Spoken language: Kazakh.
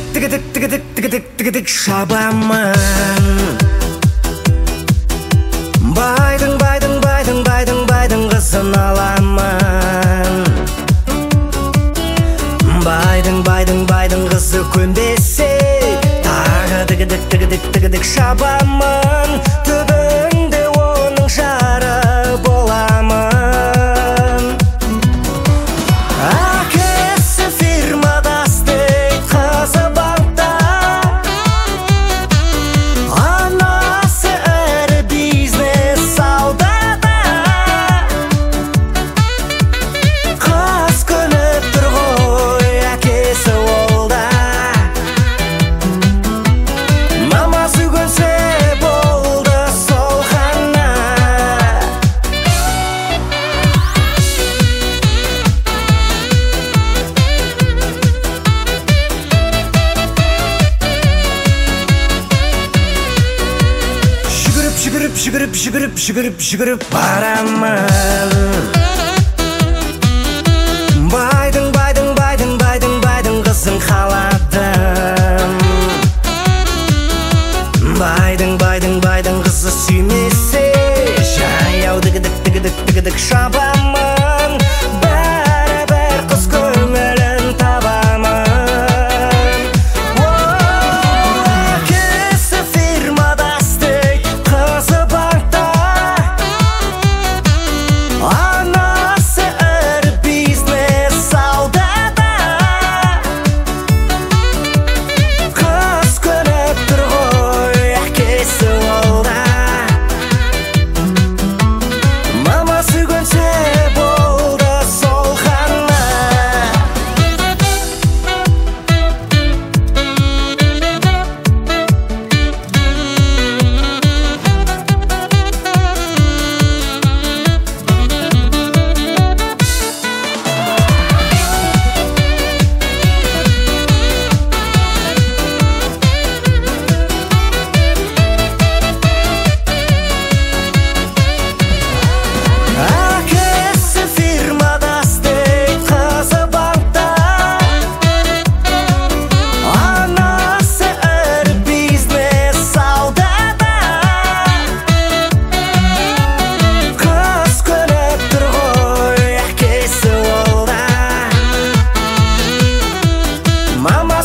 тігідік шабамын. Байдың қызын аламын. Байдың қызы көнбесе, тағы тігідік шабамын. Түбінде оның жары боламын. Әкесі фирмада істейді, қызы банкта. Анасы ірі бизнес саудада. Қыз күліп тұр ғой, әкесі олда. Мамасы көнсе болды сол ғана. Жүгіріп барамын. Байдың қызын қаладым. Байдың қызы сүймесе, жаяу тігідік шабамын. Бәрібір қыз көңілін табамын. Әкесі фирмада істейді, қызы банкта. Анасы ірі бизнес саудада. Қыз күліп тұр ғой, әкесі олда. Мамасы көнсе болды сол ғана. Әкесі фирмада істейді, қызы банкта. Анасы ірі бизнес саудада. Қыз күліп тұр ғой, әкесі олда. Мама